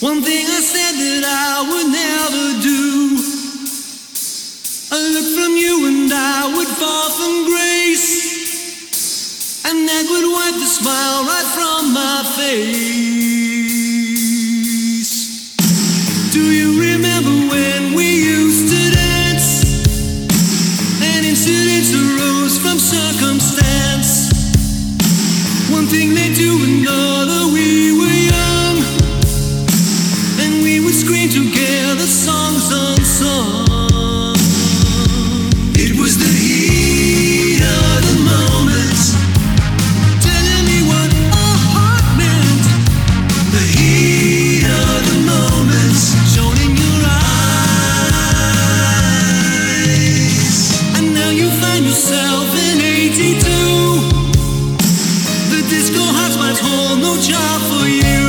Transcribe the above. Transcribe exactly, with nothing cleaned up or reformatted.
One thing I said that I would never do. A look from you and I would fall from grace, and that would wipe the smile right from my face. Do you remember when we used to dance, and incidents arose from circumstance? One thing led to another, we were young, and we would scream together songs unsung. It was the heat of the moment, telling me what our heart meant. The heat of the moment, shown in your eyes. And now you find yourself in eighty-two. The disco house might hold no job for you.